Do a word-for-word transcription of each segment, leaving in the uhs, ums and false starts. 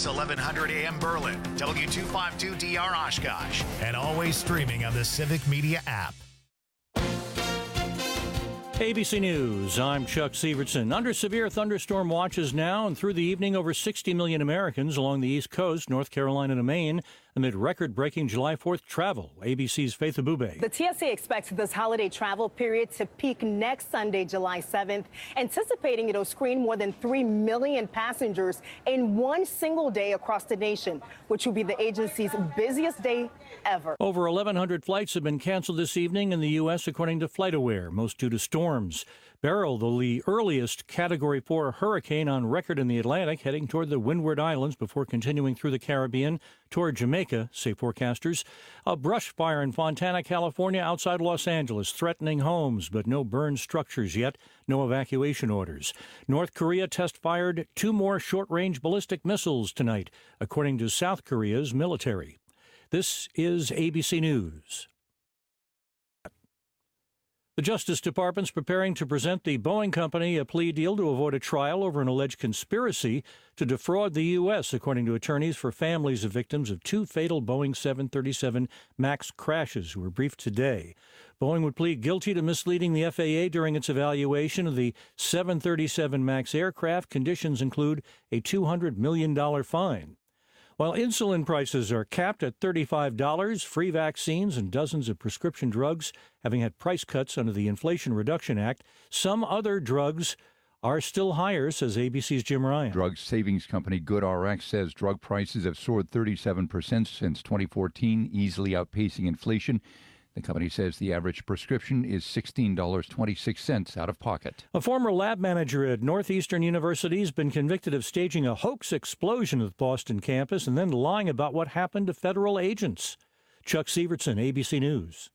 S eleven hundred A M Berlin, W two fifty-two D R Oshkosh, and always streaming on the Civic Media app. A B C News, I'm Chuck Sievertson. Under severe thunderstorm watches now and through the evening, over sixty million Americans along the East Coast, North Carolina to Maine, amid record-breaking July fourth travel. A B C's Faith Abube. The T S A expects this holiday travel period to peak next Sunday, July seventh, anticipating it'll screen more than three million passengers in one single day across the nation, which will be the agency's busiest day ever. Over eleven hundred flights have been canceled this evening in the U S, according to FlightAware, most due to storms. Beryl, the earliest Category four hurricane on record in the Atlantic, heading toward the Windward Islands before continuing through the Caribbean toward Jamaica, say forecasters. A brush fire in Fontana, California, outside Los Angeles, threatening homes, but no burned structures yet, no evacuation orders. North Korea test-fired two more short-range ballistic missiles tonight, according to South Korea's military. This is A B C News. The Justice Department's preparing to present the Boeing company a plea deal to avoid a trial over an alleged conspiracy to defraud the U S, according to attorneys for families of victims of two fatal Boeing seven thirty-seven MAX crashes who were briefed today. Boeing would plead guilty to misleading the F A A during its evaluation of the seven thirty-seven MAX aircraft. Conditions include a two hundred million dollars fine. While insulin prices are capped at thirty-five dollars, free vaccines and dozens of prescription drugs having had price cuts under the Inflation Reduction Act, some other drugs are still higher, says A B C's Jim Ryan. Drug savings company GoodRx says drug prices have soared thirty-seven percent since twenty fourteen, easily outpacing inflation. The company says the average prescription is sixteen dollars and twenty-six cents out of pocket. A former lab manager at Northeastern University has been convicted of staging a hoax explosion at the Boston campus and then lying about what happened to federal agents. Chuck Sievertson, A B C News.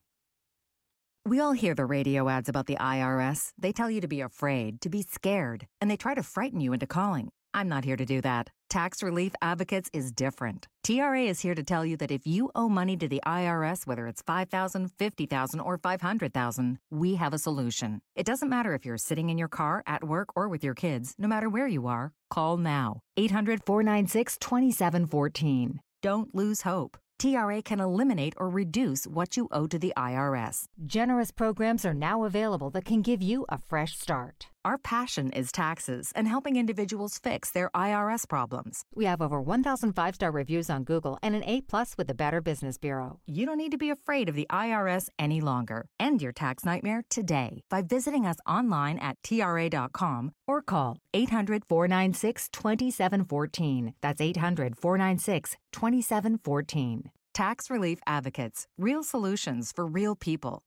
We all hear the radio ads about the I R S. They tell you to be afraid, to be scared, and they try to frighten you into calling. I'm not here to do that. Tax Relief Advocates is different. T R A is here to tell you that if you owe money to the I R S, whether it's five thousand dollars, fifty thousand dollars, or five hundred thousand dollars, we have a solution. It doesn't matter if you're sitting in your car, at work, or with your kids. No matter where you are, call now. eight hundred, four nine six, two seven one four. Don't lose hope. T R A can eliminate or reduce what you owe to the I R S. Generous programs are now available that can give you a fresh start. Our passion is taxes and helping individuals fix their I R S problems. We have over one thousand five-star reviews on Google and an A plus with the Better Business Bureau. You don't need to be afraid of the I R S any longer. End your tax nightmare today by visiting us online at T R A dot com or call eight hundred, four nine six, two seven one four. That's eight hundred, four nine six, two seven one four. Tax Relief Advocates. Real solutions for real people.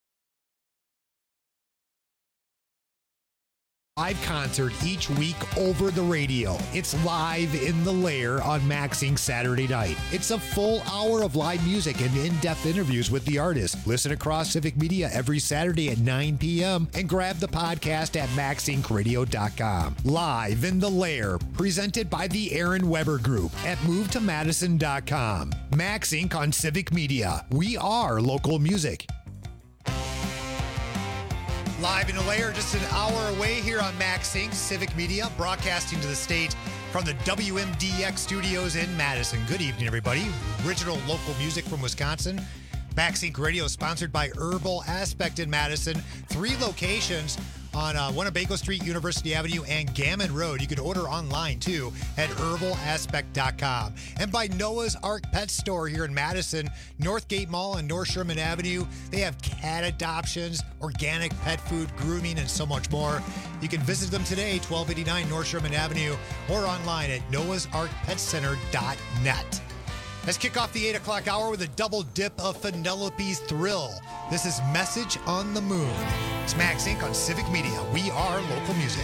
Live concert each week over the radio. It's Live in the Lair on Maxing Saturday night. It's a full hour of live music and in-depth interviews with the artist. Listen across Civic Media every Saturday at nine p.m. and grab the podcast at max inc radio dot com. Live in the Lair, presented by the Aaron Weber Group at move to madison dot com. Max Incorporated on Civic Media. We are local music. Live in the Lair, just an hour away here on Max Incorporated. Civic Media, broadcasting to the state from the W M D X studios in Madison. Good evening, everybody. Original local music from Wisconsin. Max Incorporated Radio, sponsored by Herbal Aspect in Madison. Three locations on uh, Winnebago Street, University Avenue, and Gammon Road. You can order online, too, at herbal aspect dot com. And by Noah's Ark Pet Store here in Madison, Northgate Mall and North Sherman Avenue. They have cat adoptions, organic pet food, grooming, and so much more. You can visit them today, twelve eighty-nine North Sherman Avenue, or online at noahs ark pet center dot net. Let's kick off the eight o'clock hour with a double dip of Penelope's Thrill. This is Message on the Moon. It's Max Incorporated on Civic Media. We are local music.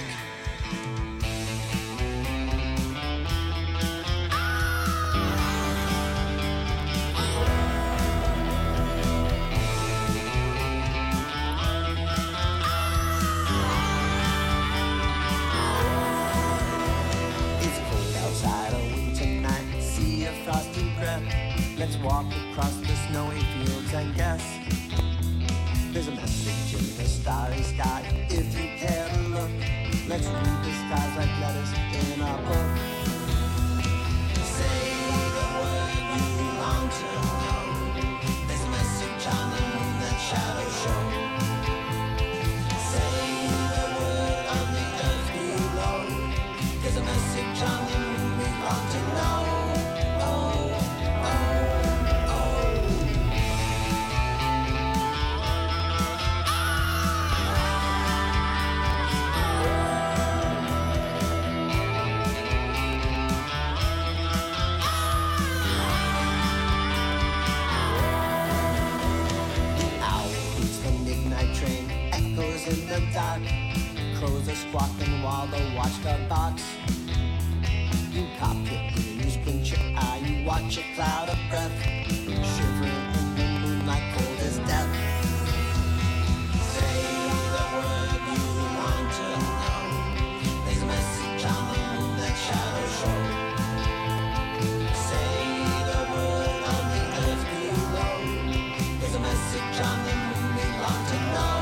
Let's walk across the snowy fields and guess there's a message in the starry sky. If you care to look, let's read the stars like letters in a book. crows are squawking while the watchdog barks. You pop your ear, you squint your eye, you watch a cloud of breath, shivering in the moonlight, cold as death. Say the word you want to know. There's a message on the moon that shadows show. Say the word on the earth below. There's a message on the moon we long to know.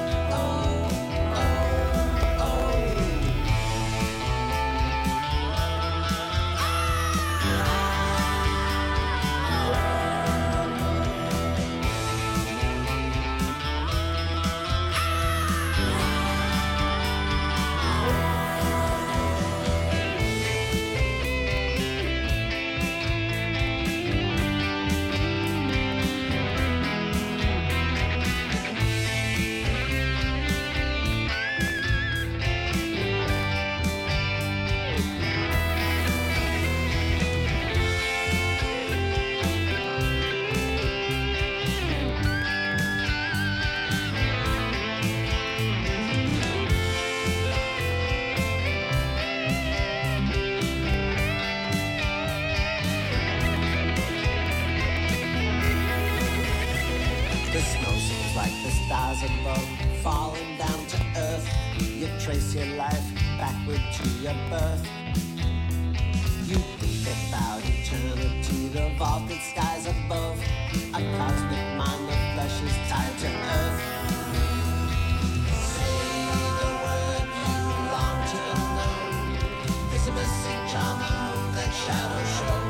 Above, falling down to earth, you trace your life backward to your birth. You think about eternity, the vaulted skies above, a cosmic mind of flesh is tied to earth. Say the word you long to know. There's a message on the moon that shadows show.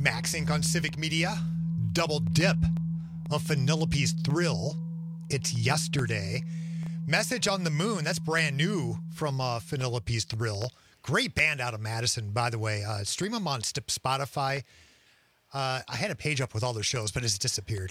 Max Inc on Civic Media. Double dip of Vanellope's Thrill. It's Yesterday. Message on the Moon. That's brand new from uh, Vanellope's Thrill. Great band out of Madison, by the way. Uh, stream them on Spotify. Uh, I had a page up with all their shows, but it's disappeared.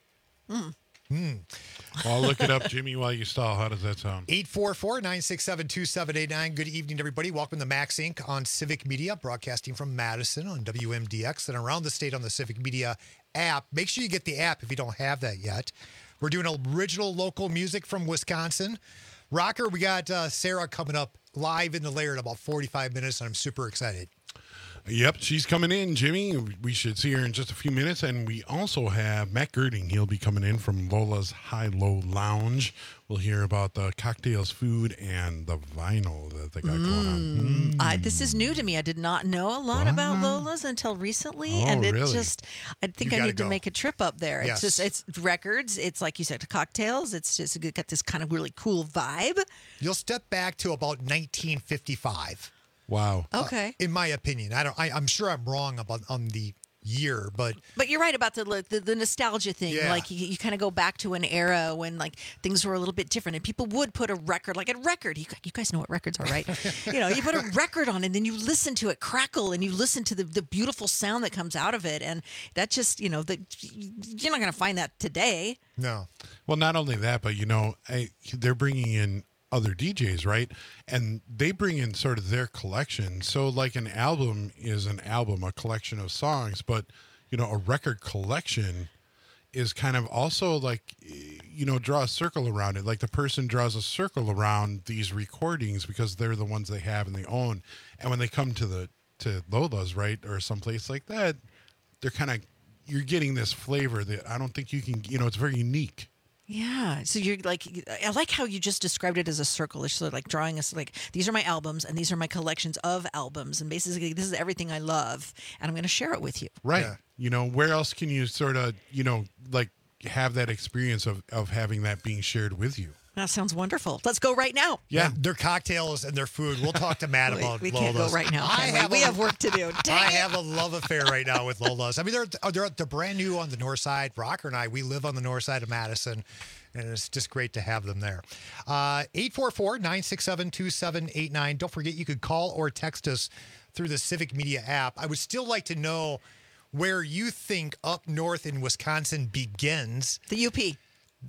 Mm. Mm. Well, I'll look it up, Jimmy, while you stall. How does that sound? eight four four, nine six seven, two seven eight nine. Good evening, everybody. Welcome to Max Incorporated on Civic Media, broadcasting from Madison on W M D X and around the state on the Civic Media app. Make sure you get the app if you don't have that yet. We're doing original local music from Wisconsin. Rocker, we got uh, Sarah coming up live in the lair in about forty-five minutes, and I'm super excited. Yep, she's coming in, Jimmy. We should see her in just a few minutes. And we also have Matt Girding. He'll be coming in from Lola's High-Low Lounge. We'll hear about the cocktails, food, and the vinyl that they got mm. going on. Mm. I, this is new to me. I did not know a lot What? about Lola's until recently. Oh, and it really? just, I think You I gotta need to go. make a trip up there. Yes. It's just, it's records. It's like you said, cocktails. It's just got this kind of really cool vibe. You'll step back to about nineteen fifty-five. Wow. Okay. Uh, in my opinion, I don't. I, I'm sure I'm wrong about on the year, but But you're right about the like, the, the nostalgia thing. Yeah. Like you, you kind of go back to an era when like things were a little bit different, and people would put a record, like a record. You, you guys know what records are, right? You know, you put a record on, and then you listen to it crackle, and you listen to the, the beautiful sound that comes out of it, and that just you know, the, you're not going to find that today. no. Well, not only that, but, you know, I, they're bringing in other D Js, right? And they bring in sort of their collection. So, like, an album is an album, a collection of songs, but, you know, a record collection is kind of also like, you know, draw a circle around it. Like the person draws a circle around these recordings because they're the ones they have and they own. And when they come to the to Lola's, right, or someplace like that, they're kind of, you're getting this flavor that I don't think you can, you know, it's very unique. Yeah. So you're like, I like how you just described it as a circle. It's sort of like drawing us like, these are my albums and these are my collections of albums. And basically, this is everything I love. And I'm going to share it with you. Right. Yeah. You know, where else can you sort of, you know, like have that experience of, of having that being shared with you? That sounds wonderful. Let's go right now. Yeah. And their cocktails and their food. We'll talk to Matt we about we Lola's. can't go right now. I can we? have we a- have work to do. Dang I it. have a love affair right now with Lola's. I mean, they're, they're they're brand new on the north side. Rocker and I, we live on the north side of Madison, and it's just great to have them there. Uh, eight four four, nine six seven, two seven eight nine. Don't forget, you could call or text us through the Civic Media app. I would still like to know where you think up north in Wisconsin begins. The U P.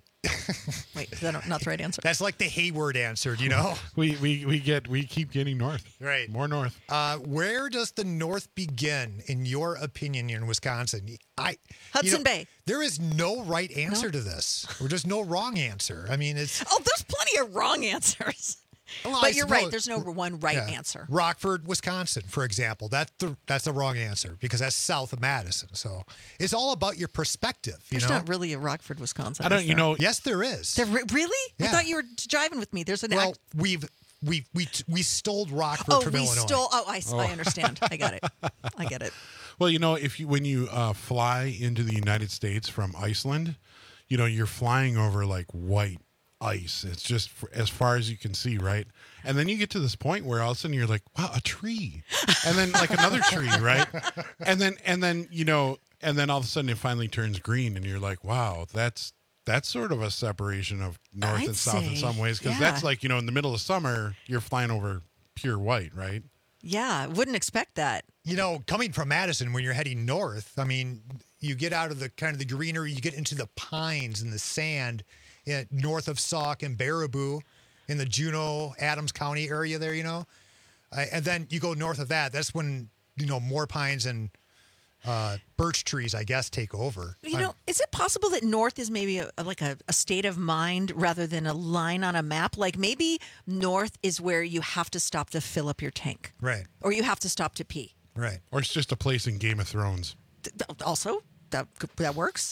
Wait, is that not the right answer? That's like the Hayward answer, do you know? We, we, we get, we keep getting north. Right. More north. Uh, where does the north begin, in your opinion, in Wisconsin? I Hudson you know, Bay. There is no right answer to this, or just no wrong answer. I mean, it's. Oh, there's plenty of wrong answers. Well, I but you're right. suppose- There's no one right yeah. answer. Rockford, Wisconsin, for example. That's the that's the wrong answer because that's south of Madison. So it's all about your perspective. You There's know. not really a Rockford, Wisconsin. I don't, is you there? know, Yes, there is. There re- really? I Yeah. thought you were jiving with me. There's an well, act. we've we we we stole Rockford Oh, from we Illinois. stole. Oh, I, I understand. I got it. I get it. well, you know, if you, when you uh, fly into the United States from Iceland, you know, you're flying over like white ice. It's just for, as far as you can see, right? And then you get to this point where all of a sudden you're like, wow, a tree. And then like another tree, right? And then, and then, you know, and then all of a sudden it finally turns green and you're like, wow, that's, that's sort of a separation of north I'd and south in say, some ways. Cause yeah. that's like, you know, in the middle of summer, you're flying over pure white, right? Yeah, I wouldn't expect that. You know, coming from Madison, when you're heading north, I mean, you get out of the kind of the greenery, you get into the pines and the sand, yeah, north of Sauk and Baraboo, in the Juneau, Adams County area there, you know, uh, and then you go north of that. That's when you know more pines and uh, birch trees, I guess, take over. You know, is it possible that north is maybe a, like a, a state of mind rather than a line on a map? Like maybe north is where you have to stop to fill up your tank, Right, or you have to stop to pee. right. Or it's just a place in Game of Thrones. Th- th- Also, that that works.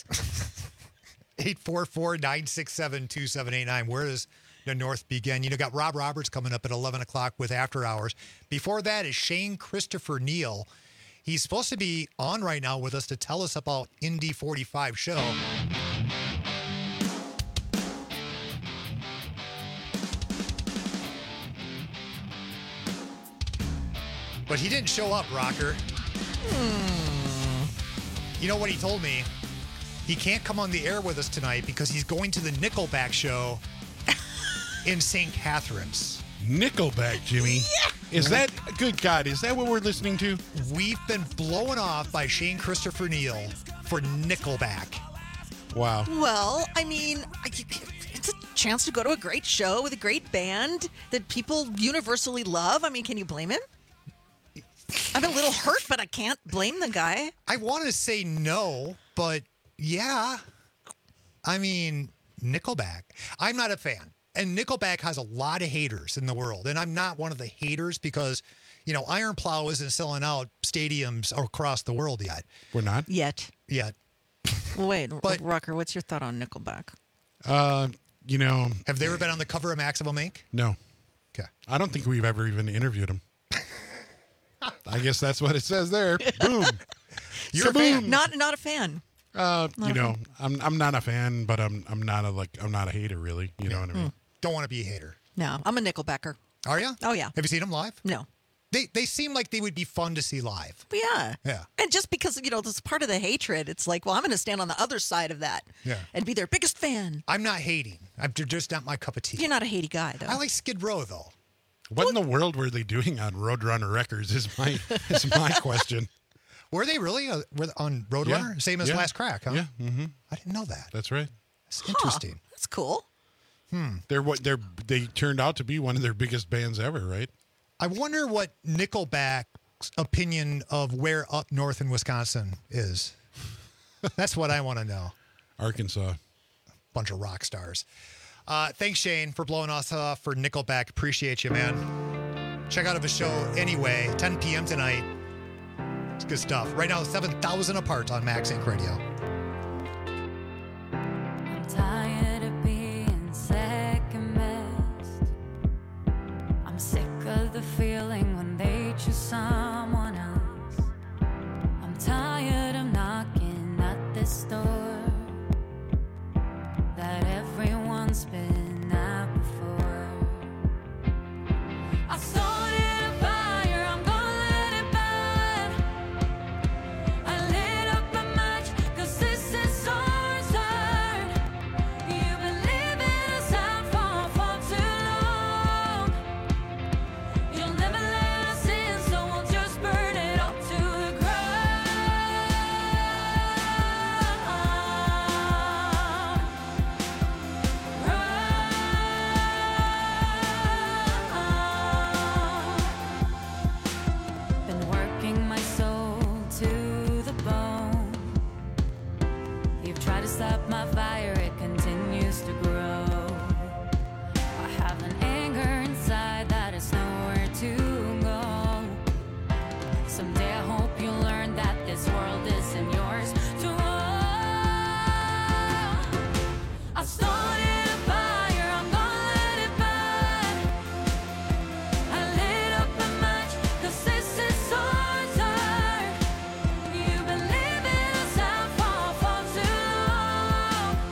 eight four four, nine six seven, two seven eight nine. Where does the north begin? You know, got Rob Roberts coming up at eleven o'clock with After Hours. Before that is Shane Christopher Neal. He's supposed to be on right now with us to tell us about Indy forty-five show. But he didn't show up, Rocker. Hmm. You know what he told me? He can't come on the air with us tonight because he's going to the Nickelback show in Saint Catharines. Nickelback, Jimmy. Yeah. Is that, good God, is that what we're listening to? We've been blown off by Shane Christopher Neal for Nickelback. Wow. Well, I mean, it's a chance to go to a great show with a great band that people universally love. I mean, can you blame him? I'm a little hurt, but I can't blame the guy. I want to say no, but yeah. I mean, Nickelback. I'm not a fan. And Nickelback has a lot of haters in the world. And I'm not one of the haters because, you know, Iron Plow isn't selling out stadiums across the world yet. We're not? Yet. Yet. Wait, But- Rucker, what's your thought on Nickelback? Uh, you know. Have they ever been on the cover of Maximum Ink? No. Okay. I don't think we've ever even interviewed him. I guess that's what it says there. Boom. You're a Kaboom. fan. Not not a fan. Uh, Not you a know, fan. I'm I'm not a fan, but I'm I'm not a like I'm not a hater really. You know what I mean? Don't want to be a hater. No, I'm a Nickelbacker. Are you? Oh, yeah. Have you seen them live? No. They they seem like they would be fun to see live. But yeah. Yeah. And just because, you know, this is part of the hatred, it's like, well, I'm going to stand on the other side of that Yeah. and be their biggest fan. I'm not hating. I'm they're just not my cup of tea. You're not a hatey guy, though. I like Skid Row though. What in the world were they doing on Roadrunner Records? Is my is my question. Were they really uh, were they on Roadrunner? Yeah. Same as Yeah. Last Crack, huh? Yeah. Mm-hmm. I didn't know that. That's right. That's interesting. That's cool. Hmm. They're what they're they turned out to be one of their biggest bands ever, right? I wonder what Nickelback's opinion of where up north in Wisconsin is. That's what I want to know. Arkansas. Bunch of rock stars. Uh, thanks, Shane, for blowing us off for Nickelback. Appreciate you, man. Check out of his show anyway, ten p.m. tonight. It's good stuff. Right now, seven thousand apart on Max Inc Radio. I'm tired of being second best. I'm sick of the feeling when they choose someone else. I'm tired of knocking at this door that everyone's been at before. I started a fire, I'm gonna let it burn. I lit up a match, 'cause this is so absurd. You've been living us out for far too long. You'll never let us in, so we'll just burn it up to the Been working my soul to the bone. You've tried to stop my fire, it continues to grow. I have an anger inside that is nowhere to go. Someday I hope you learn that this world isn't yours to own. I started a fire, I'm gonna let it burn. I lit up a match, 'cause this is so absurd. You've been living us out for far too long.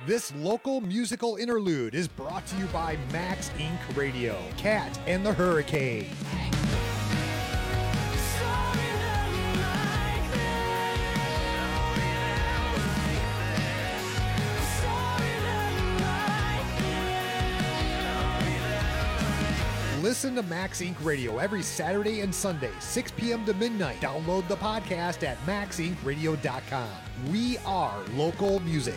This local musical interlude is brought to you by Max Incorporated Radio, Cat and the Hurricane. Listen to Max Incorporated Radio every Saturday and Sunday, six p.m. to midnight. Download the podcast at max inc radio dot com. We are local music.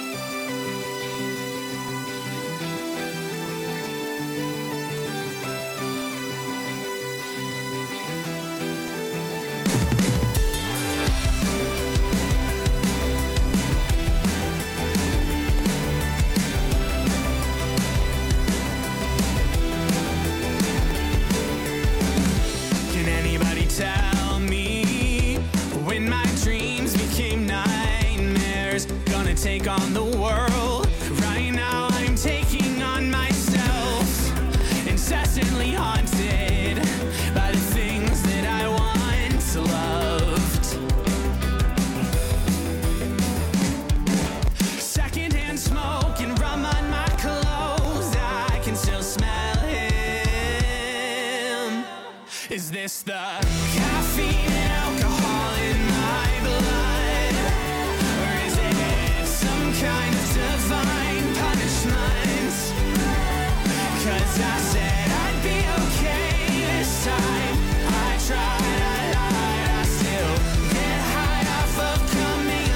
Take on the world. Right now I'm taking on myself, incessantly haunted by the things that I once loved. Secondhand smoke and rum on my clothes, I can still smell him. Is this the caffeine and alcohol in my blood? Kind of divine punishment, 'cause I said I'd be okay this time. I tried, I lied, I still get high off of coming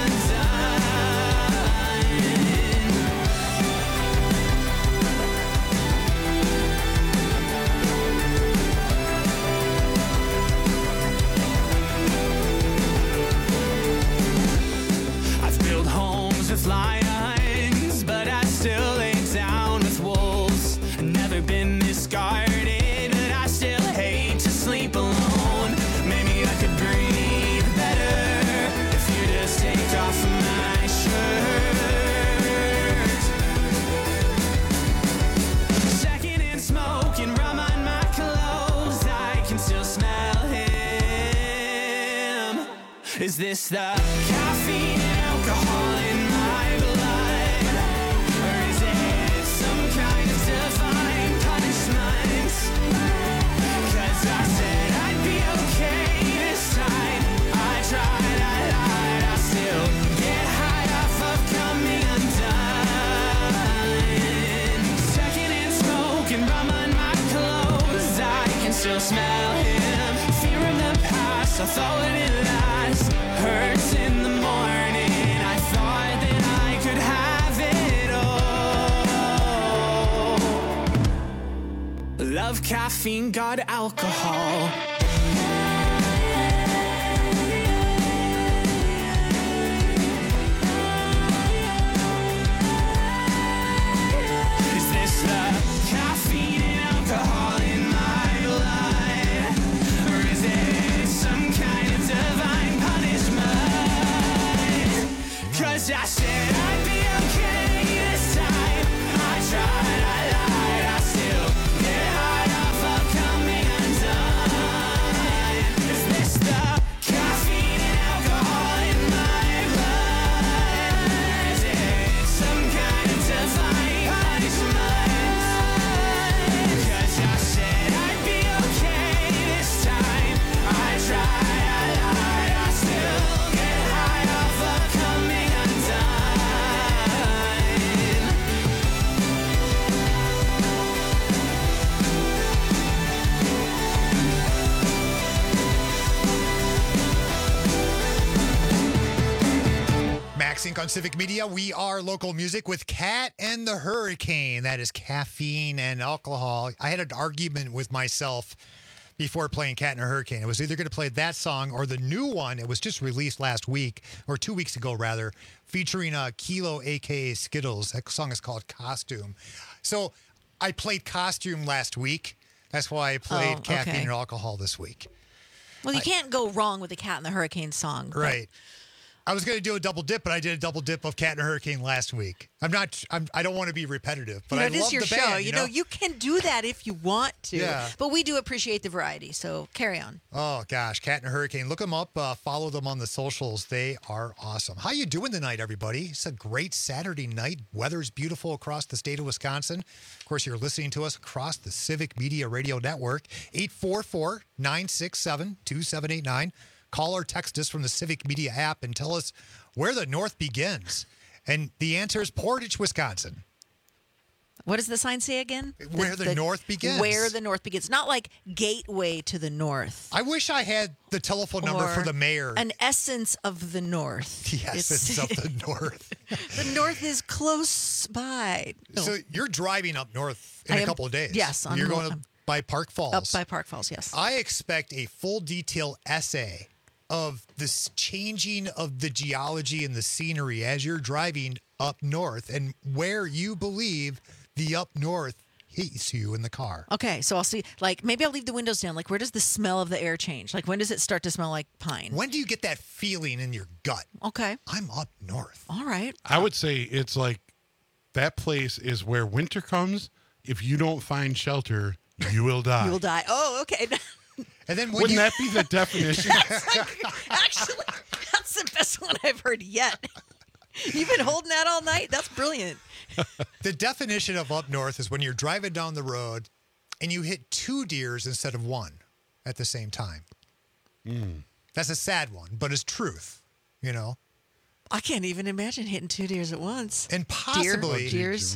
undone. I've built homes with lions, but I still lay down with wolves. Never been discarded, but I still hate to sleep alone. Maybe I could breathe better if you just take off my shirt. Secondhand smoke and rum on my clothes, I can still smell him. Is this the caffeine and alcohol in my blood, or is it some kind of divine punishment? 'Cause I said I'd be okay this time. I tried, I lied, I still get high off of coming undone. Secondhand smoke and rum on my clothes, I can still smell him. Fear of the past, I thought it last. Hurts in the morning, I thought that I could have it all. Love caffeine, got alcohol. Is this the caffeine and alcohol in my blood, or is it some kind of divine punishment? 'Cause I said I'd be okay this time. I tried, I lied, I still get high off of coming undone. Is this the caffeine and alcohol in my blood? Is it some kind of divine punishment? 'Cause I said I'd be okay this time. I tried, I lied, I still get high off of coming undone. Max Inc on Civic Media. We are local music with Cat and the Hurricane. That is caffeine and alcohol. I had an argument with myself before playing Cat and the Hurricane. It was either going to play that song or the new one. It was just released last week, or two weeks ago rather, featuring uh, Kilo, a k a. Skittles. That song is called Costume. So I played Costume last week. That's why I played Oh, Caffeine okay. and Alcohol this week. Well, you I- can't go wrong with the Cat and the Hurricane song. but- Right. I was going to do a double dip, but I did a double dip of Cat and Hurricane last week. I'm not. I'm, I don't want to be repetitive, but you know, I it is love your the show. band. You You know, know, you can do that if you want to. Yeah. But we do appreciate the variety. So carry on. Oh gosh, Cat and Hurricane. Look them up. Uh, follow them on the socials. They are awesome. How you doing tonight, everybody? It's a great Saturday night. Weather's beautiful across the state of Wisconsin. Of course, you're listening to us across the Civic Media Radio Network. eight four four, nine six seven, two seven eight nine. Call or text us from the Civic Media app and tell us where the North begins. And the answer is Portage, Wisconsin. What does the sign say again? Where the North begins. Where the North begins. Not like gateway to the North. I wish I had the telephone number Or for the mayor. An essence of the North. The essence of the North. The North is close by. No. So you're driving up north in I a am- couple of days. yes, on You're the- going up by Park Falls. Up by Park Falls, yes. I expect a full detail essay of this changing of the geology and the scenery as you're driving up north and where you believe the up north hits you in the car. Okay, so I'll see. Like, maybe I'll leave the windows down. Like, where does the smell of the air change? Like, when does it start to smell like pine? When do you get that feeling in your gut? Okay. I'm up north. All right. I would say it's like that place is where winter comes. If you don't find shelter, you will die. You will die. Oh, okay. And then wouldn't that be the definition? Actually, that's the best one I've heard yet. You've been holding that all night? That's brilliant. The definition of up north is when you're driving down the road and you hit two deers instead of one at the same time. Mm. That's a sad one, but it's truth, you know? I can't even imagine hitting two deers at once. And possibly Deer, deers.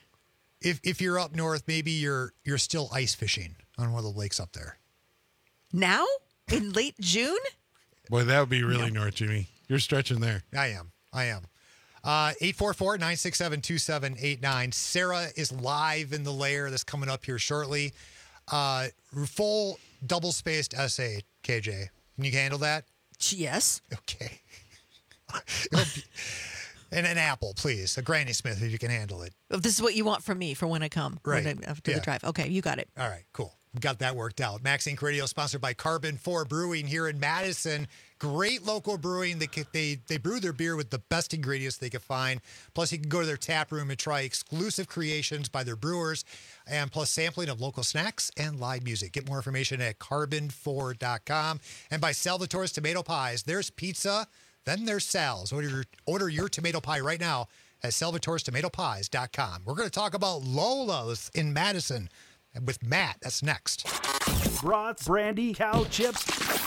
if if you're up north, maybe you're you're still ice fishing on one of the lakes up there. Now? In late June? Boy, that would be really north, Jimmy. You're stretching there. I am. I am. Uh, eight four four, nine six seven, two seven eight nine. Sarah is live in the lair that's coming up here shortly. Uh, full double-spaced essay, K J. Can you handle that? Yes. Okay. And an apple, please. A Granny Smith, if you can handle it. If this is what you want from me for when I come. Right. When I, after Yeah. the drive. Okay, you got it. All right, cool. Got that worked out. Max Inc Radio, sponsored by Carbon four Brewing here in Madison. Great local brewing. They they they brew their beer with the best ingredients they could find. Plus, you can go to their tap room and try exclusive creations by their brewers, and plus sampling of local snacks and live music. Get more information at carbon four dot com. And by Salvatore's Tomato Pies. There's pizza, then there's Sal's. Order your, order your tomato pie right now at salvatores tomato pies dot com. We're going to talk about Lola's in Madison. And with Matt, that's next. Brats, brandy, cow chips,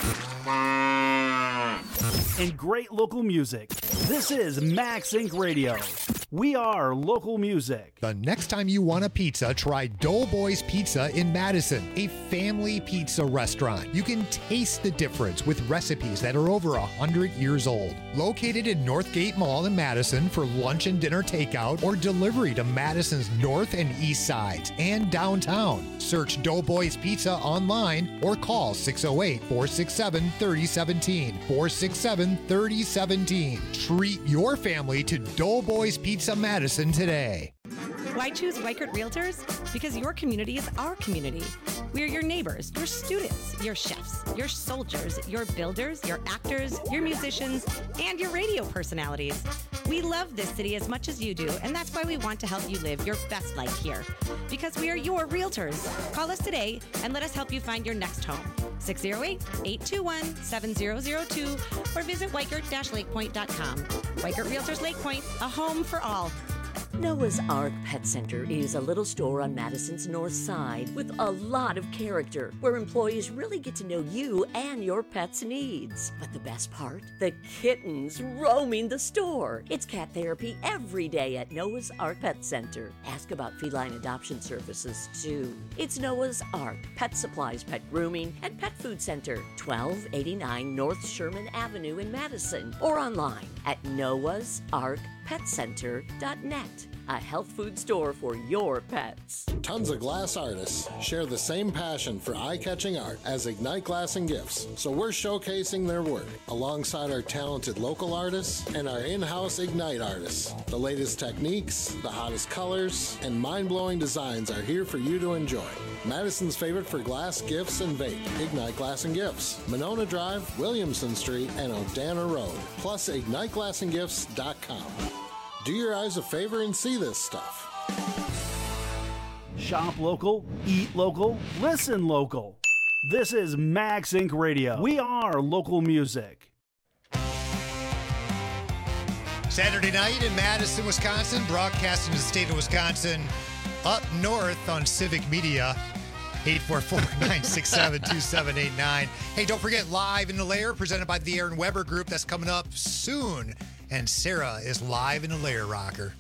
and great local music. This is Max Inc Radio. We are local music. The next time you want a pizza, try Doughboys Pizza in Madison, a family pizza restaurant. You can taste the difference with recipes that are over one hundred years old. Located in Northgate Mall in Madison for lunch and dinner takeout or delivery to Madison's north and east sides and downtown. Search Doughboys Pizza online or call six oh eight, four six seven, three oh one seven, four six seven, three oh one seven. Treat your family to Doughboys Pizza Madison today. Why choose Weichert Realtors? Because your community is our community. We are your neighbors, your students, your chefs, your soldiers, your builders, your actors, your musicians, and your radio personalities. We love this city as much as you do, and that's why we want to help you live your best life here. Because we are your realtors. Call us today and let us help you find your next home. six oh eight, eight two one, seven oh oh two or visit weichert dash lake point dot com. Weichert Realtors Lake Point, a home for all. Noah's Ark Pet Center is a little store on Madison's north side with a lot of character, where employees really get to know you and your pet's needs. But the best part? The kittens roaming the store. It's cat therapy every day at Noah's Ark Pet Center. Ask about feline adoption services, too. It's Noah's Ark Pet Supplies, Pet Grooming, and Pet Food Center, twelve eighty-nine North Sherman Avenue in Madison, or online at noahs ark pet center dot net. a health food store for your pets. Tons of glass artists share the same passion for eye-catching art as Ignite Glass and Gifts, so we're showcasing their work alongside our talented local artists and our in-house Ignite artists. The latest techniques, the hottest colors, and mind-blowing designs are here for you to enjoy. Madison's favorite for glass, gifts, and vape, Ignite Glass and Gifts, Monona Drive, Williamson Street, and Odana Road, plus ignite glass and gifts dot com. Do your eyes a favor and see this stuff. Shop local, eat local, listen local. This is Max Inc Radio. We are local music. Saturday night in Madison, Wisconsin, broadcasting to the state of Wisconsin, up north on Civic Media. eight four four, nine six seven, two seven eight nine. Hey, don't forget, Live in the Lair, presented by the Aaron Weber Group. That's coming up soon. And Sarah is live in the Lair Rocker.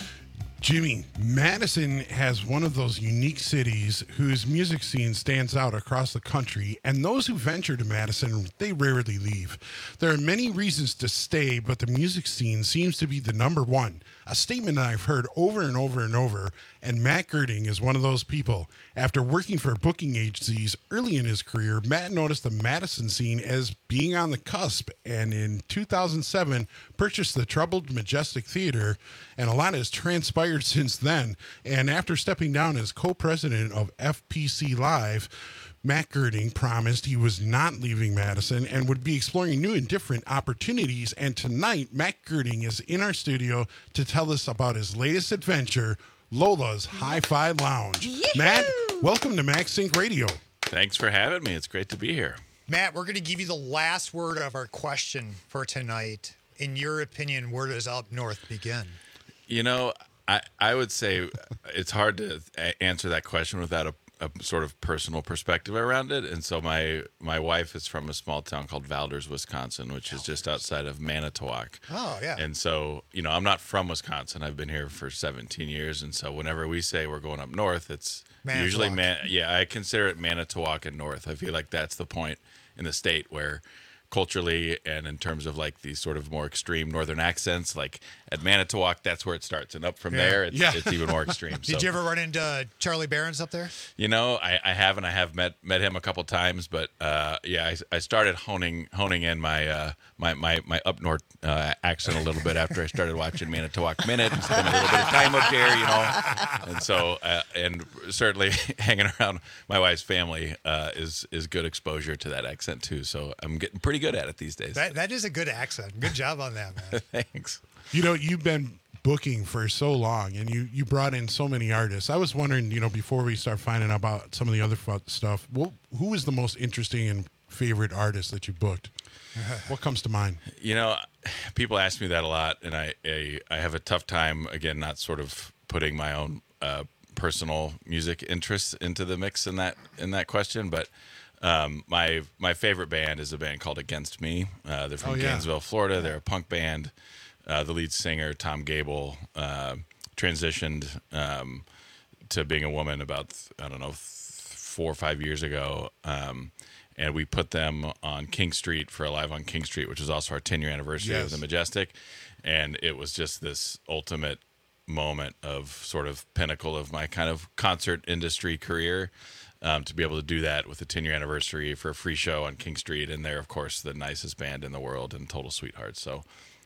Jimmy, Madison has one of those unique cities whose music scene stands out across the country, and those who venture to Madison, they rarely leave. There are many reasons to stay, but the music scene seems to be the number one, a statement that I've heard over and over and over, and Matt Girding is one of those people. After working for booking agencies early in his career, Matt noticed the Madison scene as being on the cusp, and in two thousand seven purchased the Troubled Majestic Theater, and a lot has transpired since then. And after stepping down as co-president of F P C Live, Matt Girding promised he was not leaving Madison and would be exploring new and different opportunities. And tonight, Matt Girding is in our studio to tell us about his latest adventure, Lola's Hi-Fi Lounge. Yee-hoo! Matt, welcome to Max Sync Radio. Thanks for having me. It's great to be here. Matt, we're going to give you the last word of our question for tonight. In your opinion, where does up north begin? You know, I, I would say it's hard to a- answer that question without a, a sort of personal perspective around it. And so my my wife is from a small town called Valders, Wisconsin, which is just outside of Manitowoc. Oh, yeah. And so, you know, I'm not from Wisconsin. I've been here for seventeen years. And so whenever we say we're going up north, it's Manitowoc. usually, man, yeah, I consider it Manitowoc and north. I feel like that's the point in the state where culturally and in terms of like these sort of more extreme northern accents, like at Manitowoc, that's where it starts, and up from Yeah. there, it's, Yeah. it's even more extreme. Did So, you ever run into Charlie Barons up there? you know, I, I haven't. I have met met him a couple times, but uh, yeah, I, I started honing honing in my uh, my, my my up north uh, accent a little bit after I started watching Manitowoc Minute and spent a little bit of time up there, you know. And so, uh, and certainly hanging around my wife's family uh, is is good exposure to that accent too. So I'm getting pretty good at it these days. That That is a good accent. Good job on that, man. Thanks. You know, you've been booking for so long, and you, you brought in so many artists. I was wondering, you know, before we start finding out about some of the other fu- stuff, wh- who is the most interesting and favorite artist that you booked? What comes to mind? You know, people ask me that a lot, and I I, I have a tough time, again, not sort of putting my own uh, personal music interests into the mix in that in that question, but um, my my favorite band is a band called Against Me. Uh, they're from Oh, yeah. Gainesville, Florida. They're a punk band. Uh, the lead singer, Tom Gable, uh, transitioned um, to being a woman about, I don't know, th- four or five years ago. Um, and we put them on King Street for a Live on King Street, which was also our ten-year anniversary Yes. of the Majestic. And it was just this ultimate moment of sort of pinnacle of my kind of concert industry career. Um, to be able to do that with the ten-year anniversary for a free show on King Street. And they're, of course, the nicest band in the world and total sweethearts. So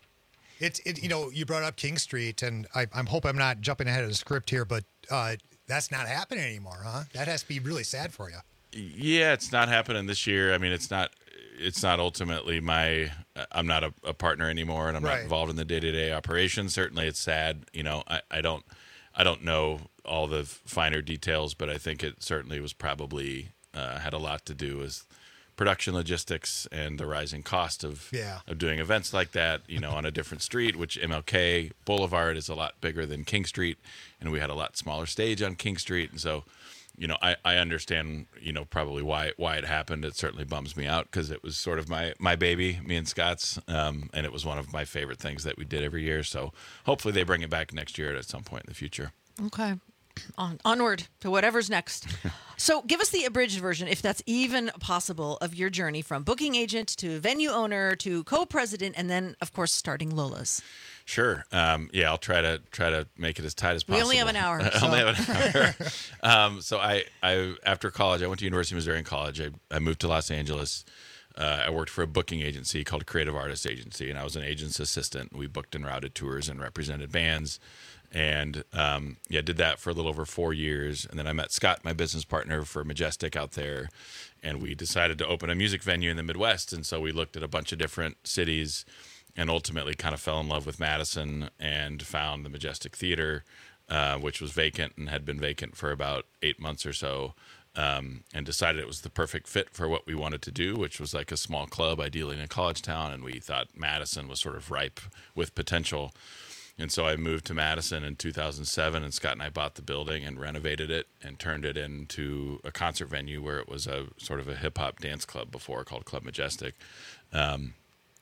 It's it, you know, you brought up King Street, and I, I'm hope I'm not jumping ahead of the script here, but uh, that's not happening anymore, huh? That has to be really sad for you. yeah, it's not happening this year. I mean, it's not it's not ultimately my I'm not a, a partner anymore, and I'm Right. not involved in the day-to-day operations. Certainly it's sad. You know, I, I don't I don't know all the finer details, but I think it certainly was probably uh, had a lot to do with production logistics and the rising cost of Yeah. of doing events like that, you know, on a different street, which M L K Boulevard is a lot bigger than King Street, and we had a lot smaller stage on King Street. And so, you know, I, I understand, you know, probably why why it happened. It certainly bums me out because it was sort of my, my baby, me and Scott's, um, and it was one of my favorite things that we did every year. So hopefully they bring it back next year at some point in the future. Okay. On, onward to whatever's next. So give us the abridged version, if that's even possible, of your journey from booking agent to venue owner to co-president and then, of course, starting Lola's. Sure. Um, yeah, I'll try to try to make it as tight as We possible. only have an hour, I so. only have an hour. um, so I, I, after college, I went to University of Missouri in college. I, I moved to Los Angeles. Uh, I worked for a booking agency called Creative Artists Agency, and I was an agent's assistant. We booked and routed tours and represented bands, and um, yeah, did that for a little over four years. And then I met Scott, my business partner for Majestic out there, and we decided to open a music venue in the Midwest. And so we looked at a bunch of different cities, and ultimately kind of fell in love with Madison and found the Majestic Theater, uh, which was vacant and had been vacant for about eight months or so. Um, and decided it was the perfect fit for what we wanted to do, which was like a small club, ideally in a college town. And we thought Madison was sort of ripe with potential. And so I moved to Madison in two thousand seven, and Scott and I bought the building and renovated it and turned it into a concert venue where it was a sort of a hip hop dance club before called Club Majestic. Um,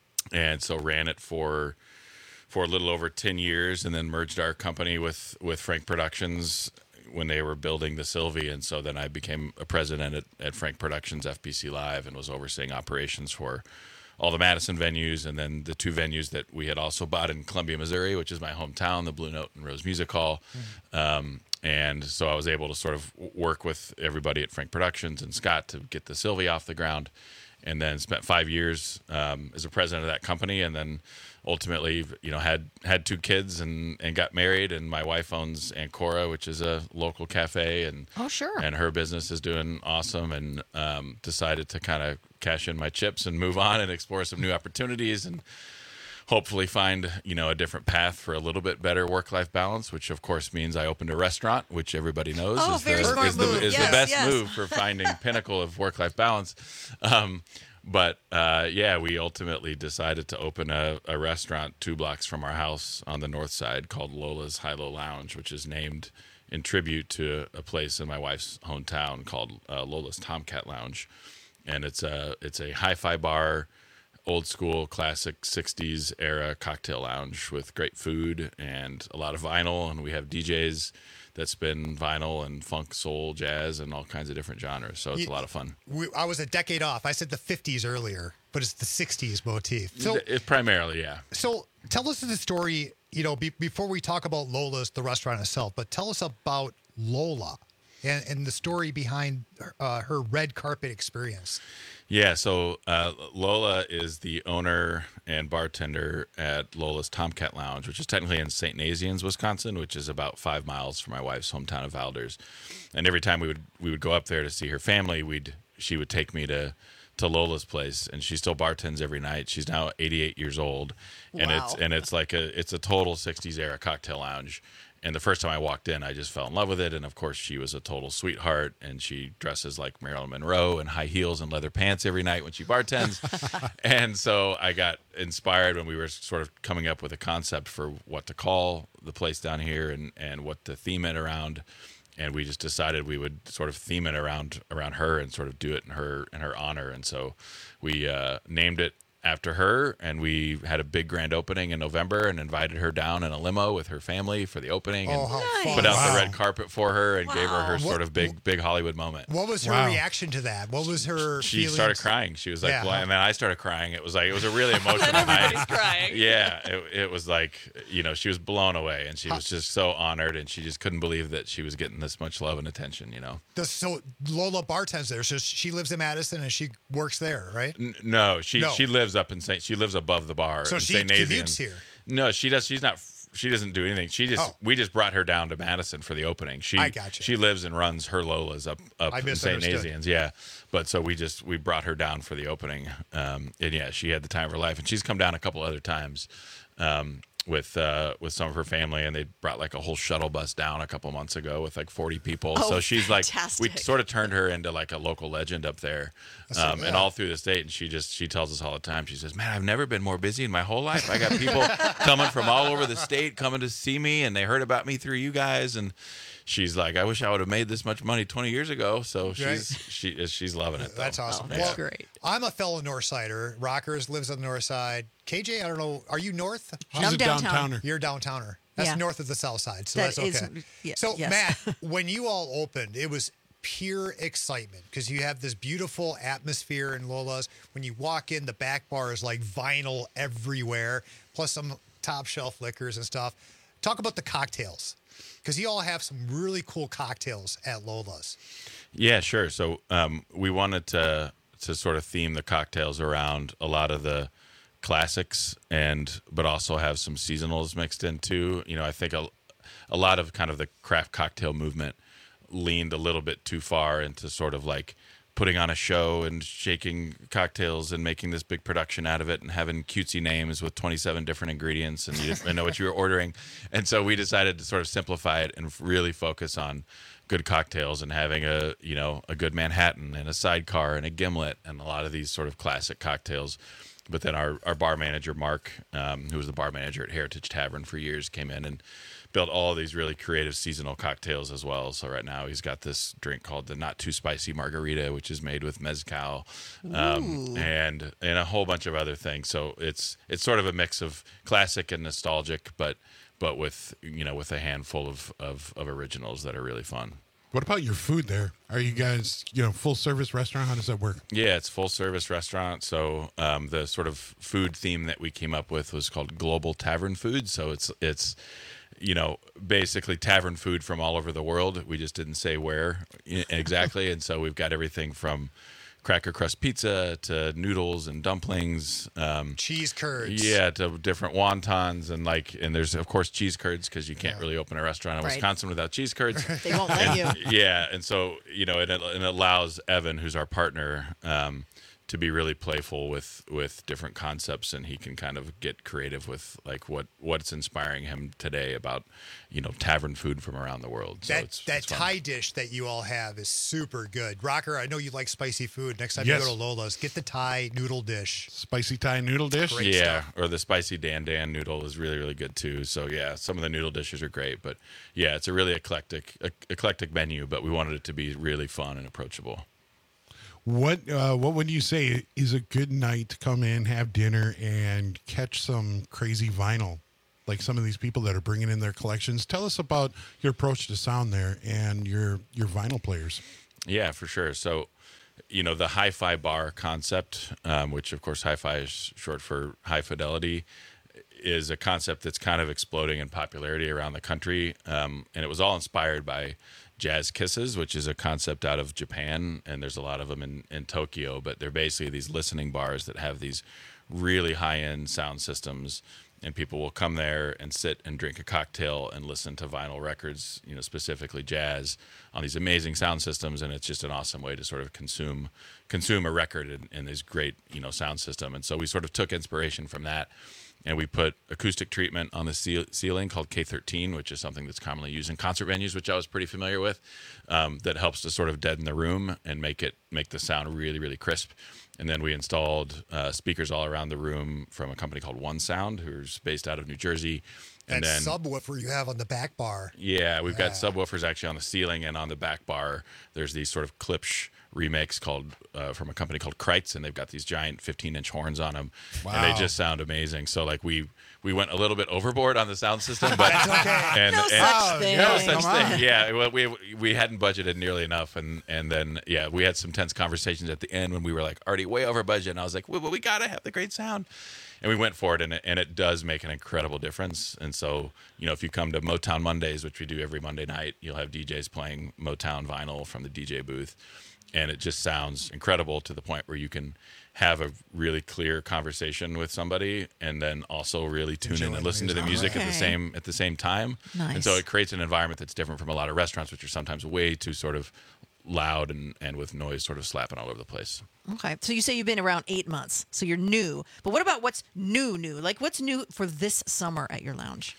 and so ran it for for a little over ten years, and then merged our company with, with Frank Productions when they were building the Sylvie. And so then I became a president at, at Frank Productions F B C Live and was overseeing operations for all the Madison venues, and then the two venues that we had also bought in Columbia, Missouri, which is my hometown, the Blue Note and Rose Music Hall. Mm-hmm. Um, and so I was able to sort of work with everybody at Frank Productions and Scott to get the Sylvie off the ground, and then spent five years um, as a president of that company, and then ultimately, you know, had had two kids and, and got married, and my wife owns Ancora, which is a local cafe, and oh sure, and her business is doing awesome, and um, decided to kind of cash in my chips and move on and explore some new opportunities, and hopefully find, you know, a different path for a little bit better work-life balance, which of course means I opened a restaurant, which everybody knows oh, is, very the, smart is, the, move. is Yes, the best yes. move for finding pinnacle of work-life balance. Um, But uh, yeah, we ultimately decided to open a, a restaurant two blocks from our house on the north side called Lola's High-Low Lounge, which is named in tribute to a place in my wife's hometown called uh, Lola's Tomcat Lounge. And it's a, it's a hi-fi bar, old school, classic sixties era cocktail lounge with great food and a lot of vinyl. And we have D Js that spin vinyl and funk, soul, jazz, and all kinds of different genres. So it's You- a lot of fun. We, I was a decade off. I said the fifties earlier, but it's the sixties motif. So, It primarily, yeah. so tell us the story, you know, be, before we talk about Lola's, the restaurant itself, but tell us about Lola and, and the story behind uh, her red carpet experience. Yeah, so uh, Lola is the owner and bartender at Lola's Tomcat Lounge, which is technically in Saint Nazianz, Wisconsin, which is about five miles from my wife's hometown of Valders. And every time we would we would go up there to see her family, we'd she would take me to to Lola's place, and she still bartends every night. She's now eighty-eight years old, and Wow. it's and it's like a it's a total sixties era cocktail lounge. And the first time I walked in, I just fell in love with it. And of course, she was a total sweetheart, and she dresses like Marilyn Monroe in high heels and leather pants every night when she bartends. And so I got inspired when we were sort of coming up with a concept for what to call the place down here and, and what to theme it around. And we just decided we would sort of theme it around around her and sort of do it in her in her honor. And so we uh, named it after her, and we had a big grand opening in November and invited her down in a limo with her family for the opening, Oh, and how fun. put out Wow. the red carpet for her and gave her her Wow. sort of big big Hollywood moment. What was her Wow. reaction to that? What was her She feelings? started crying. She was like, Yeah. well, and then I started crying. It was like, it was a really emotional Everybody's night. crying. Yeah. It, it was like, you know, she was blown away, and she was just so honored, and she just couldn't believe that she was getting this much love and attention, you know? Does- So Lola bartends there. So she lives in Madison and she works there, right? N- No, she No. she lives up in Saint. She lives above the bar. So in she Saint commutes Nazianz. here? No, she does. She's not. She doesn't do anything. She just. Oh. We just brought her down to Madison for the opening. She. I gotcha. She lives and runs her Lola's up up I in Saint misunderstood. Nazianz. Yeah, but so we just we brought her down for the opening. Um, and yeah, she had the time of her life, and she's come down a couple other times. Um, with uh, with some of her family, and they brought like a whole shuttle bus down a couple months ago with like forty people. Oh, so she's like, fantastic. we sort of turned her into like a local legend up there, So, um, yeah. and all through the state. And she just she tells us all the time. She says, "Man, I've never been more busy in my whole life. I got people coming from all over the state coming to see me, and they heard about me through you guys." And she's like, "I wish I would have made this much money twenty years ago." So she's Right. she she's loving it. Though. That's awesome. Oh, that's great. I'm a fellow North Sider. Rockers lives on the North Side. K J, I don't know. Are you north? She's I'm a downtown. downtowner. You're a downtowner. That's Yeah. north of the South Side, so That that's is- okay. yeah, so yes. Matt, when you all opened, it was pure excitement because you have this beautiful atmosphere in Lola's. When you walk in, the back bar is like vinyl everywhere. Plus, I'm top shelf liquors and stuff. Talk about the cocktails, because you all have some really cool cocktails at Lola's. Yeah, sure. So um, we wanted to to sort of theme the cocktails around a lot of the classics, and but also have some seasonals mixed in too. You know, I think a, a lot of kind of the craft cocktail movement leaned a little bit too far into sort of like putting on a show and shaking cocktails and making this big production out of it and having cutesy names with twenty-seven different ingredients and you didn't know what you were ordering. And so we decided to sort of simplify it and really focus on good cocktails and having a, you know, a good Manhattan and a sidecar and a gimlet and a lot of these sort of classic cocktails. But then our, our bar manager, Mark, um, who was the bar manager at Heritage Tavern for years, came in and built all these really creative seasonal cocktails as well. So right now he's got this drink called the Not Too Spicy Margarita, which is made with mezcal, um, and and a whole bunch of other things. So it's it's sort of a mix of classic and nostalgic, but but with you know with a handful of, of, of originals that are really fun. What about your food there? Are you guys, you know, full service restaurant? How does that work? Yeah, it's full service restaurant. So um, the sort of food theme that we came up with was called Global Tavern Food. So it's it's you know basically tavern food from all over the world. We just didn't say where exactly, and so we've got everything from cracker crust pizza to noodles and dumplings, um, cheese curds, yeah, to different wontons and like, and there's of course cheese curds because you can't yeah. really open a restaurant in right. Wisconsin without cheese curds. They won't let and, you. Yeah, and so you know, it, it allows Evan, who's our partner, um, to be really playful with with different concepts, and he can kind of get creative with like what what's inspiring him today about you know tavern food from around the world. So that it's, that it's Thai dish that you all have is super good. Rocker, I know you like spicy food. Next time yes. you go to Lola's, get the Thai noodle dish. Spicy Thai noodle dish? Great yeah, stuff. Or the spicy Dan Dan noodle is really, really good too. So yeah, some of the noodle dishes are great, but yeah, it's a really eclectic e- eclectic menu, but we wanted it to be really fun and approachable. What uh, what would you say is a good night to come in, have dinner, and catch some crazy vinyl? Like some of these people that are bringing in their collections. Tell us about your approach to sound there and your your vinyl players. Yeah, for sure. So, you know, the hi-fi bar concept, um, which of course hi-fi is short for high fidelity, is a concept that's kind of exploding in popularity around the country. Um, and it was all inspired by Jazz Kisses, which is a concept out of Japan, and there's a lot of them in, in Tokyo, but they're basically these listening bars that have these really high-end sound systems, and people will come there and sit and drink a cocktail and listen to vinyl records, you know, specifically jazz, on these amazing sound systems, and it's just an awesome way to sort of consume consume a record in, in this great, you know, sound system. And so we sort of took inspiration from that, and we put acoustic treatment on the ceil- ceiling called K thirteen, which is something that's commonly used in concert venues, which I was pretty familiar with, um, that helps to sort of deaden the room and make it make the sound really, really crisp. And then we installed uh, speakers all around the room from a company called One Sound, who's based out of New Jersey. And that then, subwoofer you have on the back bar. Yeah, we've yeah. got subwoofers actually on the ceiling and on the back bar. There's these sort of Klipsch remakes called uh, from a company called Kreitz, and they've got these giant fifteen inch horns on them, wow. and they just sound amazing. So like we we went a little bit overboard on the sound system, but that's okay. and, no and, such thing. No such thing. Yeah, well, we we hadn't budgeted nearly enough, and and then yeah, we had some tense conversations at the end when we were like already way over budget, and I was like, well, we gotta have the great sound. And we went for it, and it, and it does make an incredible difference. And so, you know, if you come to Motown Mondays, which we do every Monday night, you'll have D Js playing Motown vinyl from the D J booth. And it just sounds incredible to the point where you can have a really clear conversation with somebody and then also really tune Enjoy in and listen music. to the music okay. at the same at the same time. Nice. And so it creates an environment that's different from a lot of restaurants, which are sometimes way too sort of loud and, and with noise sort of slapping all over the place. Okay. So you say you've been around eight months, so you're new. But what about what's new, new? Like what's new for this summer at your lounge?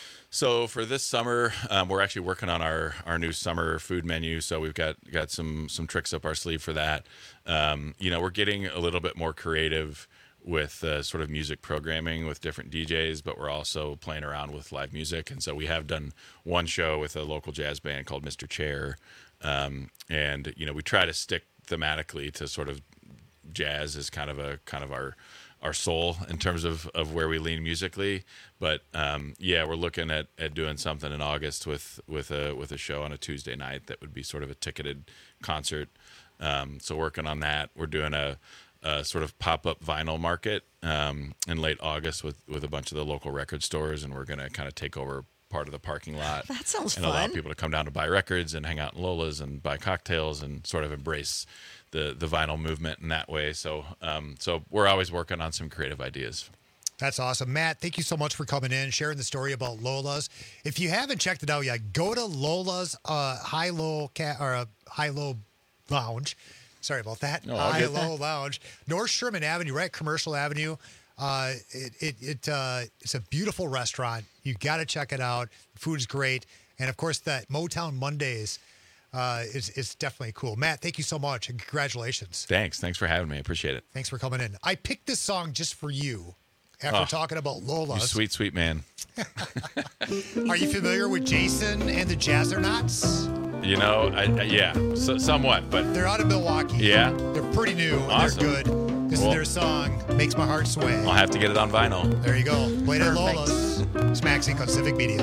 So for this summer, um, we're actually working on our, our new summer food menu. So we've got got some some tricks up our sleeve for that. Um, you know, we're getting a little bit more creative with uh, sort of music programming with different D Js, but we're also playing around with live music. And so we have done one show with a local jazz band called Mister Chair. Um, and, you know, we try to stick thematically to sort of jazz as kind of a kind of our our soul in terms of, of where we lean musically. But um, yeah, we're looking at, at doing something in August with, with a with a show on a Tuesday night that would be sort of a ticketed concert. Um, so working on that. We're doing a a sort of pop-up vinyl market um, in late August with, with a bunch of the local record stores, and we're going to kind of take over part of the parking lot. That sounds and fun. allow people to come down to buy records and hang out in Lola's and buy cocktails and sort of embrace the the vinyl movement in that way. So um, so we're always working on some creative ideas. That's awesome. Matt, thank you so much for coming in, sharing the story about Lola's. If you haven't checked it out yet, go to Lola's uh, High-Low ca- or uh, High-Low Lounge. Sorry about that. No, all good. High-Low Lounge. North Sherman Avenue, right? Commercial Avenue. Uh, it it, it uh, it's a beautiful restaurant. You got to check it out. The food's great. And, of course, that Motown Mondays uh, is, is definitely cool. Matt, thank you so much, and congratulations. Thanks. Thanks for having me. I appreciate it. Thanks for coming in. I picked this song just for you. After Oh, talking about You Lola's. sweet, sweet man. Are you familiar with Jason and the Jazzernauts? You know, I, I, yeah, so, somewhat, but They're out of Milwaukee. yeah, They're pretty new and Awesome. they're good. This Cool. is their song, Makes My Heart Sway. I'll have to get it on vinyl. There you go. Played at Perfect. Lola's. It's Max Inc. on Civic Media.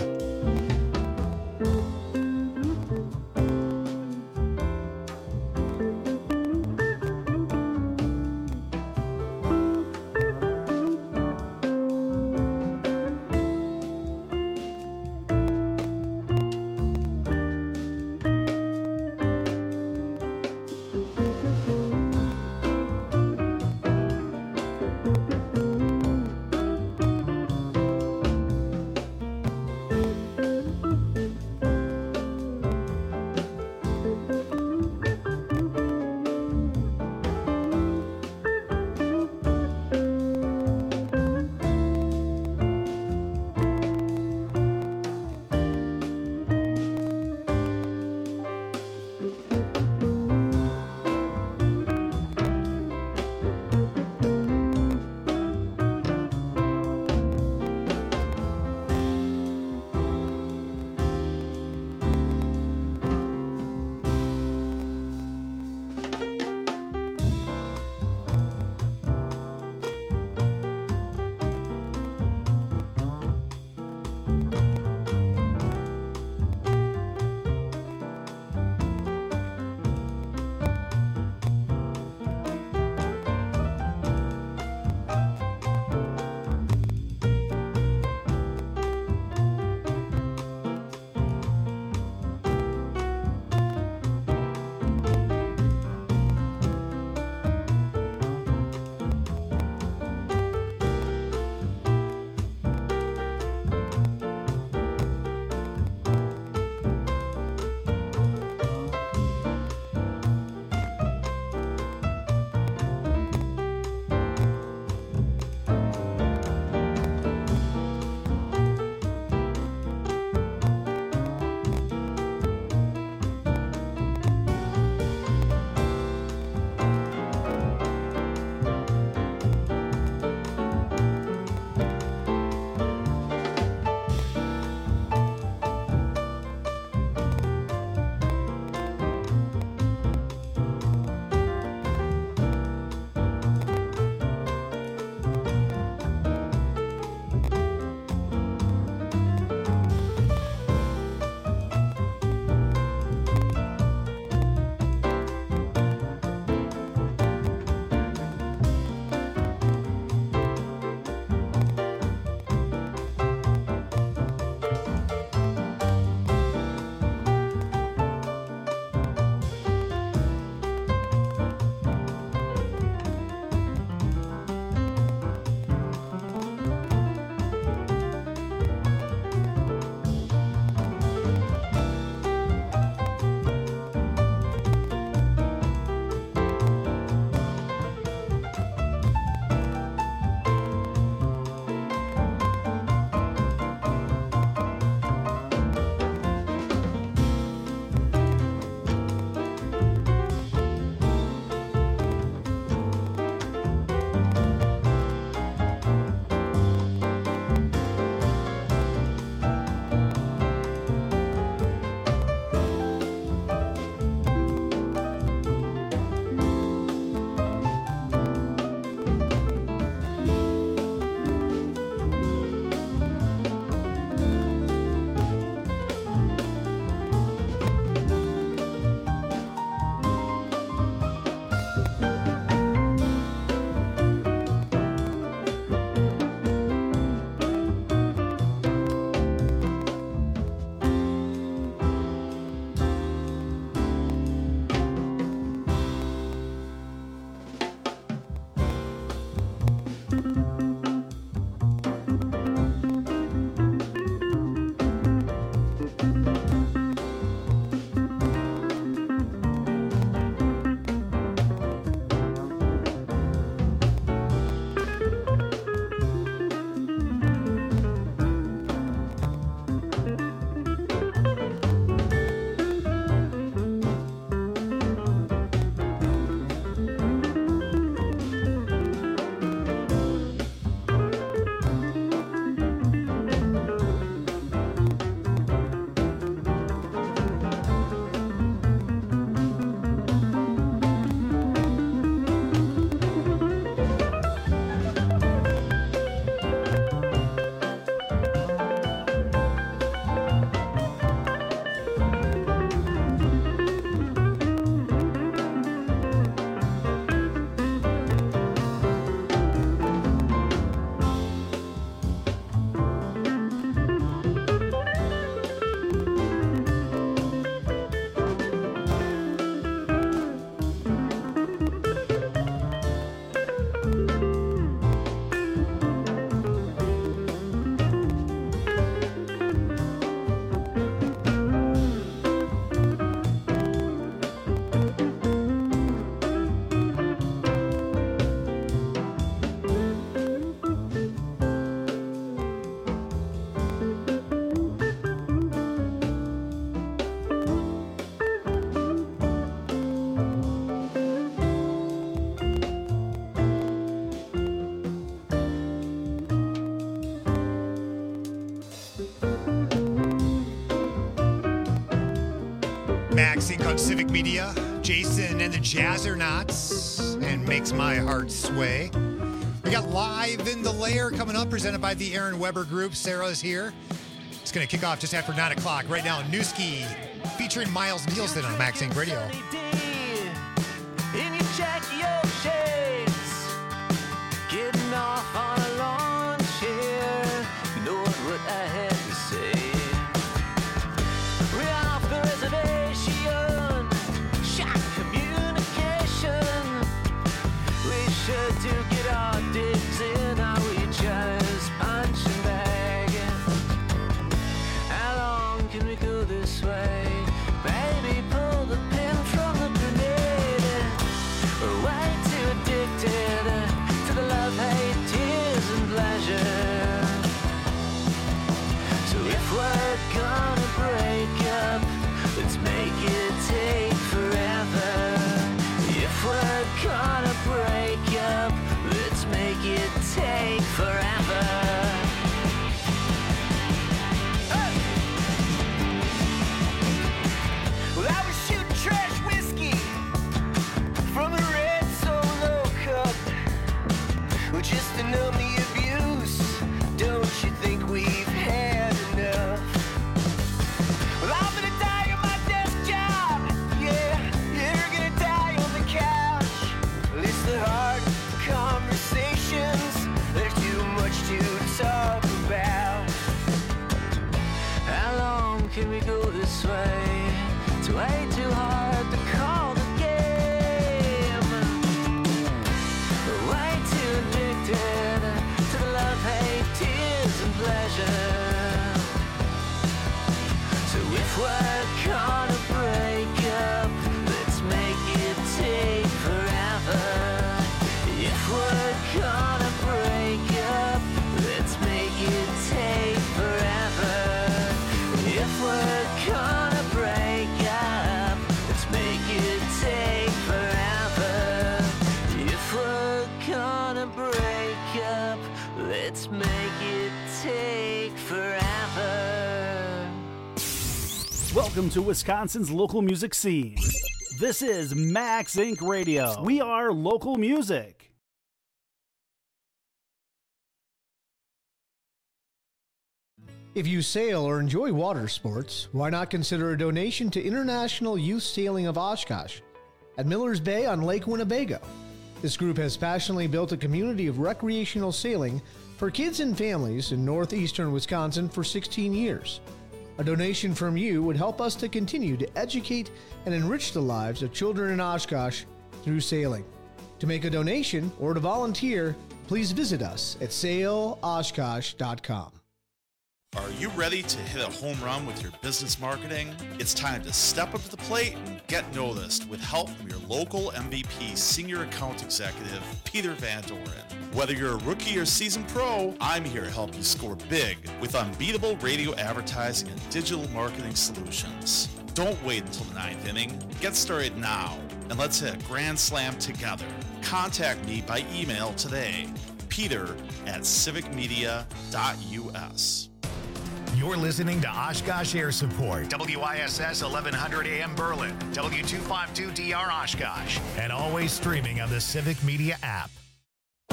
Max Inc on Civic Media, Jason and the Jazzernauts, and Makes My Heart Sway. We got Live in the Lair coming up, presented by the Aaron Weber Group. Sarah's here. It's going to kick off just after nine o'clock. Right now, Newski featuring Miles Nielsen on Max Inc Radio. In your jacket, your shades, getting off on a lawn chair. You know what, what I had to say. We're off the reservation, shot communication. We sure do get our digs in, are we just punching bag? How long can we go this way? Baby, pull the pin from the grenade. We're way too addicted to the love, hate, tears, and pleasure. So if we're gonna break up, let's make it take forever. If we're gonna break up, let's make it take forever. Hey! Well, I was shooting trash whiskey from a red Solo cup, well, just to numb the abuse. Don't you think we've had enough? Well, I'm gonna die on my desk job. Yeah, you're gonna die on the couch. Well, it's the hard conversations. There's too much to talk about. How long can we go this way? It's way too hard to call the game. We're way too addicted to the love, hate, tears, and pleasure. So if we're gonna break up, let's make it take forever. If we're gonna break up, let's make it take forever. If we're gonna break up, let's make it take forever. If we're gonna break up, let's make it take forever. Welcome to Wisconsin's local music scene. This is Max Inc Radio. We are local music. If you sail or enjoy water sports, why not consider a donation to International Youth Sailing of Oshkosh at Millers Bay on Lake Winnebago. This group has passionately built a community of recreational sailing for kids and families in northeastern Wisconsin for sixteen years. A donation from you would help us to continue to educate and enrich the lives of children in Oshkosh through sailing. To make a donation or to volunteer, please visit us at sail oshkosh dot com. Are you ready to hit a home run with your business marketing? It's time to step up to the plate and get noticed with help from your local M V P Senior Account Executive, Peter Van Doren. Whether you're a rookie or seasoned pro, I'm here to help you score big with unbeatable radio advertising and digital marketing solutions. Don't wait until the ninth inning. Get started now, and let's hit a grand slam together. Contact me by email today, peter at civic media dot u s. You're listening to Oshkosh Air Support, W I S S eleven hundred A M Berlin, W two fifty-two D R Oshkosh, and always streaming on the Civic Media app.